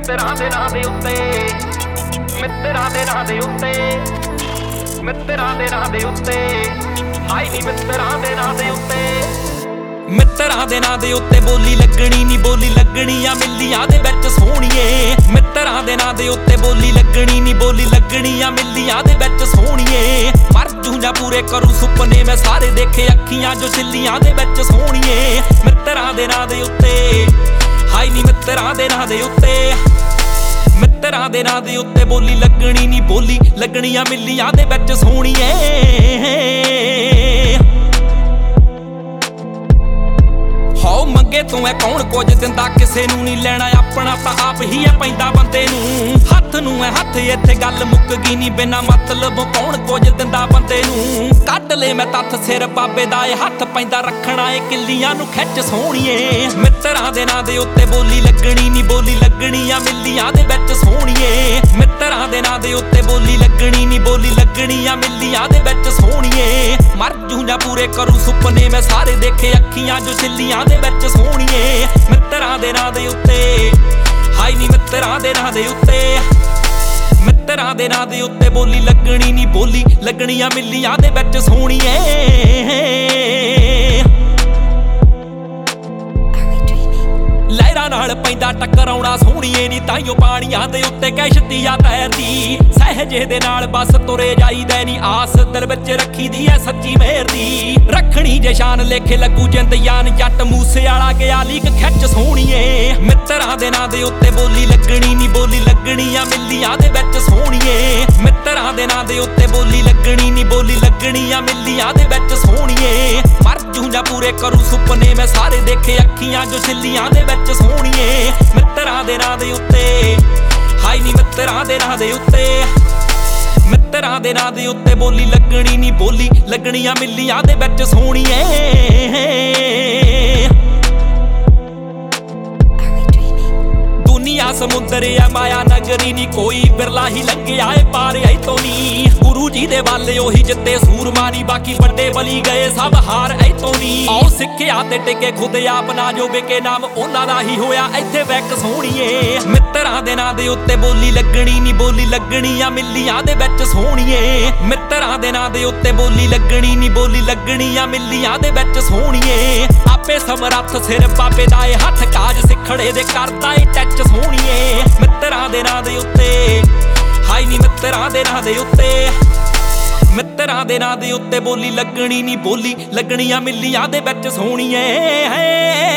ਮਿੱਤਰਾਂ ਦੇ ਨਾਂ ਦੇ ਉੱਤੇ, ਮਿੱਤਰਾਂ ਦੇ ਨਾਂ ਦੇ ਉੱਤੇ, ਮਿੱਤਰਾਂ ਦੇ ਨਾਂ ਦੇ ਉੱਤੇ, ਹਾਈ ਨੀ ਮਿੱਤਰਾਂ ਦੇ ਨਾਂ ਦੇ ਉੱਤੇ, ਮਿੱਤਰਾਂ ਦੇ ਨਾਂ ਦੇ ਉੱਤੇ ਬੋਲੀ ਲੱਗਣੀ ਨੀ ਬੋਲੀ ਲੱਗਣੀ ਆ ਮਿੱਲੀਆਂ ਦੇ ਵਿੱਚ ਸੋਹਣੀਏ। ਮਿੱਤਰਾਂ ਦੇ ਨਾਂ ਦੇ ਉੱਤੇ ਬੋਲੀ ਲੱਗਣੀ ਨੀ ਬੋਲੀ ਲੱਗਣੀ ਆ ਮਿੱਲੀਆਂ ਦੇ ਵਿੱਚ ਸੋਹਣੀਏ। ਮਰ ਜੂ ਜਾਂ ਪੂਰੇ ਕਰੂ ਸੁਪਨੇ ਮੈਂ ਸਾਰੇ ਦੇਖੇ ਅੱਖੀਆਂ ਜੋ ਛਿੱਲੀਆਂ ਦੇ ਵਿੱਚ ਸੋਹਣੀਏ। ਮਿੱਤਰਾਂ ਦੇ ਨਾਂ ਦੇ ਉੱਤੇ, ਹਾਈ ਨੀ ਮਿੱਤਰਾਂ ਦੇ ਨਾਂ ਦੇ ਉੱਤੇ, ਮਿੱਤਰਾਂ ਦੇ ਨਾਂ ਦੇ ਉੱਤੇ ਬੋਲੀ ਲੱਗਣੀ ਨੀ ਬੋਲੀ ਲੱਗਣੀ ਆ ਮਿੱਲੀਆਂ ਦੇ ਵਿੱਚ ਸੋਹਣੀਏ। ਹੋ ਮੰਗੇ ਤੂੰ ਐ ਕੌਣ ਕੁਝ ਦਿੰਦਾ ਕਿਸੇ ਨੂੰ ਨਹੀਂ ਲੈਣਾ ਆਪਣਾ ਤਾਂ ਆਪ ਹੀ ਐ ਪੈਂਦਾ ਬੰਦੇ ਨੂੰ। ਹੱਥ ਨੂੰ ਐ ਹੱਥ ਇੱਥੇ ਗੱਲ ਮੁੱਕ ਗਈ ਨਹੀਂ ਬਿਨਾ ਮਤਲਬ ਕੌਣ ਕੁਝ ਦਿੰਦਾ ਬੰਦੇ ਨੂੰ। ਕੱਢ ਲੈ ਮੈਂ ਤੱਥ ਸਿਰ ਬਾਬੇ ਦਾ ਏ ਹੱਥ ਪੈਂਦਾ ਰੱਖਣਾ ਏ ਕਿੱਲੀਆਂ ਨੂੰ ਖਿੱਚ ਸੋਹਣੀਏ। ਮਿੱਤਰਾਂ ਦੇ ਨਾਂ ਦੇ ਉੱਤੇ ਬੋਲੀ ਲੱਗਣੀ ਨਹੀਂ ਬੋਲੀ ਲੱਗਣੀ ਆ ਮਿੱਲੀਆਂ ਦੇ ਵਿੱਚ ਸੋਹਣੀਏ। ਮਿੱਤਰਾਂ ਦੇ ਨਾਂ ਦੇ ਉੱਤੇ ਬੋਲੀ ਲੱਗਣੀ ਨਹੀਂ ਬੋਲੀ ਲੱਗਣੀ ਆ ਮਿੱਲੀਆਂ ਦੇ ਵਿੱਚ ਸੋਹਣੀਏ। ਮਰ ਜੂ ਜਾਂ ਪੂਰੇ ਕਰੂ ਸੁਪਨੇ ਮੈਂ ਸਾਰੇ ਦੇਖੇ ਅੱਖੀਆਂ ਜੋ ਛਿੱਲੀਆਂ ਦੇ ਵਿੱਚ ਸੋਹਣੀਏ। ਮਿੱਤਰਾਂ ਦੇ ਨਾਂ ਦੇ ਉੱਤੇ, ਹਾਈ ਨੀ ਮਿੱਤਰਾਂ ਦੇ ਨਾਂ ਦੇ ਉੱਤੇ, ਮਿੱਤਰਾਂ ਦੇ ਨਾਂ ਦੇ ਉੱਤੇ ਬੋਲੀ ਲੱਗਣੀ ਨੀ ਬੋਲੀ ਲੱਗਣੀ ਆ ਮਿੱਲੀਆਂ ਦੇ ਵਿੱਚ ਸੋਹਣੀਏ। ਲਹਿਰਾਂ ਨਾਲ ਪੈਂਦਾ ਟਕਰਾਉਣਾ ਸੋਹਣੀਏ ਨੀ ਤਾਈਓ ਪਾਣੀਆਂ ਦੇ ਉੱਤੇ ਕਿਸ਼ਤੀਆਂ ਤੈਰਦੀ। ਸਹਿਜੇ ਦੇ ਨਾਲ ਬਸ ਤੁਰੇ ਜਾਈਦਾ ਨੀ ਆਸ ਦਿਲ ਵਿੱਚ ਰੱਖੀ ਦੀ ਐ ਸੱਚੀ ਮਿਹਰ ਦੀ। ਰੱਖਣੀ ਜੇ ਸ਼ਾਨ ਲੇਖੇ ਲੱਗੂ ਜਿੰਦਿਆਨ ਜੱਟ ਮੂਸੇ ਵਾਲਾ ਗਿਆ ਲੀਕ ਖਿੱਚ ਸੋਹਣੀਏ। ਮਿੱਤਰਾਂ ਦੇ ਨਾਂ ਦੇ ਉੱਤੇ ਬੋਲੀ ਲੱਗਣੀ ਨੀ ਬੋਲੀ ਲੱਗਣੀ ਆ ਮਿੱਲੀਆਂ ਦੇ ਵਿੱਚ ਸੋਹਣੀਏ। ਮਿੱਤਰਾਂ ਦੇ ਨਾਂ ਦੇ ਉੱਤੇ ਬੋਲੀ ਲੱਗਣੀ ਨੀ ਬੋਲੀ ਲੱਗਣੀ ਆ ਮਿੱਲੀਆਂ ਦੇ ਵਿੱਚ ਸੋਹਣੀਏ। ਮਰ ਜੂ ਜਾਂ ਪੂਰੇ ਕਰੂ ਸੁਪਨੇ ਮੈਂ ਸਾਰੇ ਦੇਖੇ ਅੱਖੀਆਂ ਜੋ ਛਿੱਲੀਆਂ ਦੇ ਵਿੱਚ ਸੋਹਣੀਏ। ਮਿੱਤਰਾਂ ਦੇ ਨਾਂ ਦੇ ਉੱਤੇ, ਹਾਈ ਨੀ ਮਿੱਤਰਾਂ ਦੇ ਨਾਂ ਦੇ ਉੱਤੇ, ਮਿੱਤਰਾਂ ਦੇ ਨਾਂ ਦੇ ਉੱਤੇ ਬੋਲੀ ਲੱਗਣੀ ਨੀ ਬੋਲੀ ਲੱਗਣੀ ਆ ਮਿੱਲੀਆਂ ਦੇ ਵਿੱਚ ਸੋਹਣੀਏ। ਦੁਨੀਆ ਸਮੁੰਦਰ ਆ ਮਾਇਆ ਨਗਰੀ ਨੀ ਕੋਈ ਬਿਰਲਾ ਹੀ ਲੰਘਿਆ ਏ ਪਾਰ ਇੱਥੋਂ ਨੀ। ਗੁਰੂ ਜੀ ਦੇ ਵੱਲ ਉਹੀ ਜਿੱਤੇ ਸੂਰਮਾ ਨੀ ਬਾਕੀ ਵੱਡੇ ਬਲੀ ਗਏ ਸਭ ਹਾਰ ਇੱਥੋਂ ਨੀ। ਆਓ ਸਿੱਖਿਆ ਤੇ ਟਿਕੇ ਖੁਦ ਆਪ ਨਾ ਜੋ ਵਿਕੇ ਨਾਮ ਉਹਨਾਂ ਦਾ ਹੀ ਹੋਇਆ ਇੱਥੇ ਵੈਕ ਸੋਹਣੀਏ। ਮਿੱਤਰਾਂ ਦੇ ਨਾਂ ਦੇ ਉੱਤੇ ਬੋਲੀ ਲੱਗਣੀ ਨੀ ਬੋਲੀ ਲੱਗਣੀ ਆ ਮਿੱਲੀਆਂ ਦੇ ਵਿੱਚ ਸੋਹਣੀਏ। ਮਿੱਤਰਾਂ ਦੇ ਨਾਂ ਦੇ ਉੱਤੇ ਬੋਲੀ ਲੱਗਣੀ ਨੀ ਬੋਲੀ ਲੱਗਣੀ ਆ ਮਿੱਲੀਆਂ ਦੇ ਵਿੱਚ ਸੋਹਣੀਏ। ਆਪੇ ਸਮਰੱਥ ਸਿਰ ਬਾਬੇ ਦਾ ਏ ਹੱਥ ਕਾਜ ਸਿੱਖੜੇ ਦੇ ਕਰਦਾ ਏ ਟੱਚ ਸੋਹਣੀਏ। ਮਿੱਤਰਾਂ ਦੇ ਨਾਂ ਦੇ ਉੱਤੇ, ਹਾਈ ਨੀ ਮਿੱਤਰਾਂ ਦੇ ਨਾਂ ਦੇ ਉੱਤੇ, ਮਿੱਤਰਾਂ ਦੇ ਨਾਂ ਦੇ ਉੱਤੇ ਬੋਲੀ ਲੱਗਣੀ ਨੀ ਬੋਲੀ ਲੱਗਣੀ ਆ ਮਿੱਲੀਆਂ ਦੇ ਵਿੱਚ ਸੋਹਣੀਏ।